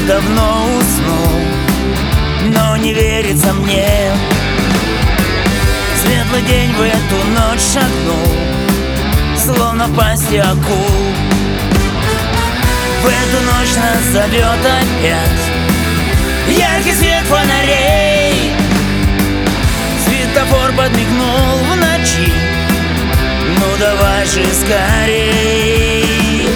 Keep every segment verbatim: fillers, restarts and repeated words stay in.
давно уснул, но не верится мне. Светлый день в эту ночь шагнул, словно в пасти акул. В эту ночь нас зовет опять яркий свет фонарей. Светофор подмигнул в ночи, ну давай же скорей.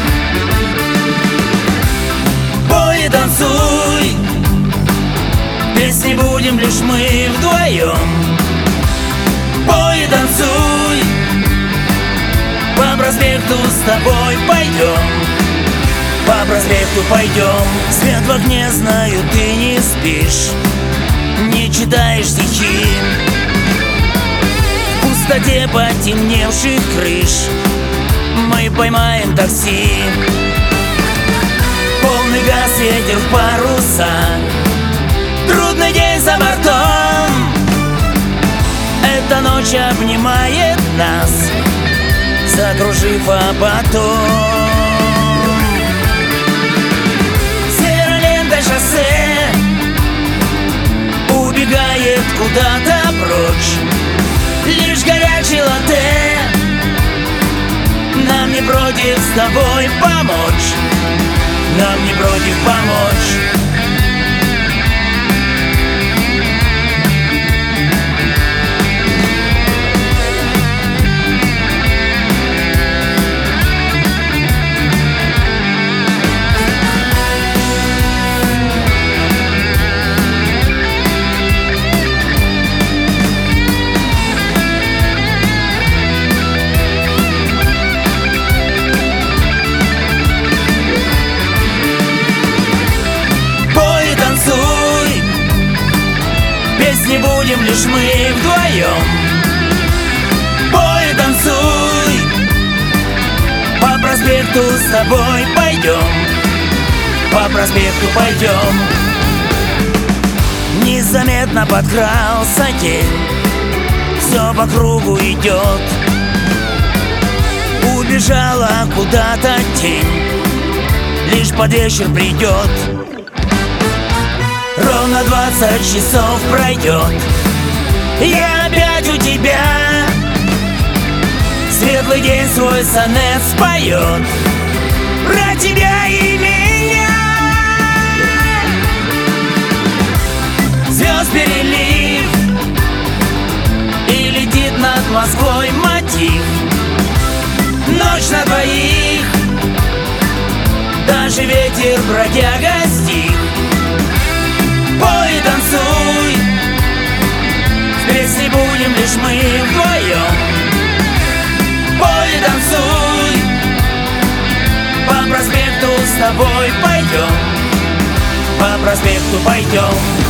Пой и танцуй, песни будем лишь мы вдвоем. Пой и танцуй, по проспекту с тобой пойдем. По проспекту пойдем. Свет в окне, знаю, ты не спишь, не читаешь стихи. В пустоте потемневших крыш мы поймаем такси. Полный газ, ветер в паруса, трудный день за бортом. Эта ночь обнимает нас, закружив, а потом шоссе убегает куда-то прочь. Лишь горячий латте нам не против с тобой помочь. Нам не против помочь. Песни будем лишь мы вдвоем. Пой и танцуй, по проспекту с тобой пойдем. По проспекту пойдем. Незаметно подкрался день, все по кругу идет. Убежала куда-то тень, лишь под вечер придет. Ровно двадцать часов пройдет, я опять у тебя. Светлый день свой сонет споет про тебя и меня. Звезд перелив, и летит над Москвой мотив. Ночь на двоих, даже ветер бродяга стих. Пой и танцуй, в песне будем лишь мы вдвоем. Пой и танцуй, по проспекту с тобой пойдем. По проспекту пойдем.